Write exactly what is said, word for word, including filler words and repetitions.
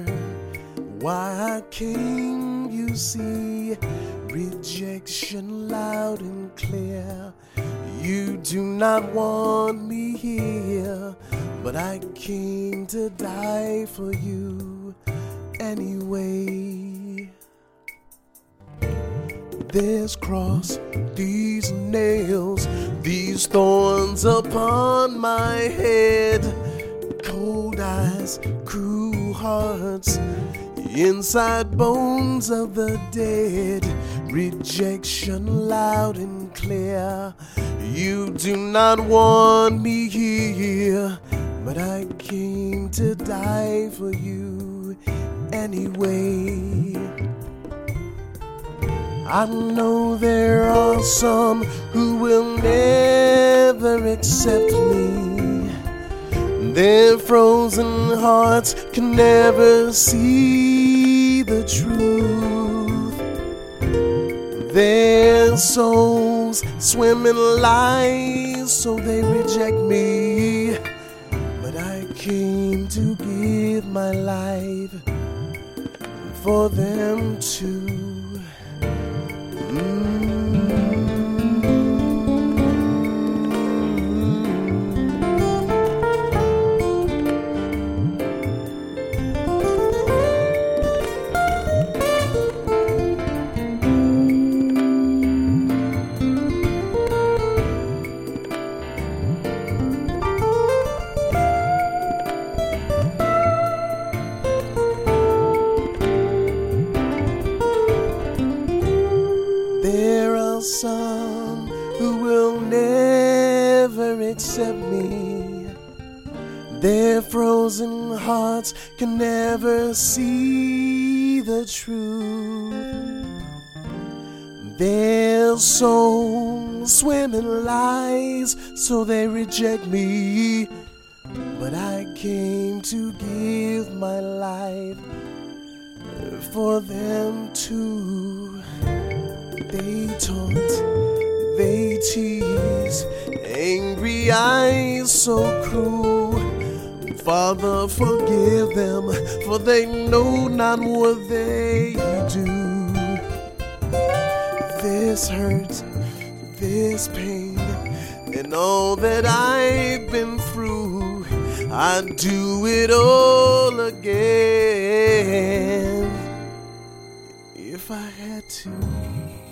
why I came, you see. Rejection loud and clear. You do not want me here, but I came to die for you anyway. This cross, these nails, these thorns upon my head, cold eyes, cruel hearts, inside bones of the dead. Rejection loud and clear. You do not want me here, but I came to die for you anyway. I know there are some who will never accept me. Their frozen hearts can never see the truth. Their souls swim in lies, so they reject me. But I came to give my life for them too. There are some who will never accept me. Their frozen hearts can never see the truth. Their souls swim in lies, so they reject me. But I came to give my life for them too. They taunt, they tease, angry eyes so cruel. Father, forgive them, for they know not what they do. This hurt, this pain, and all that I've been through, I'd do it all again if I had to.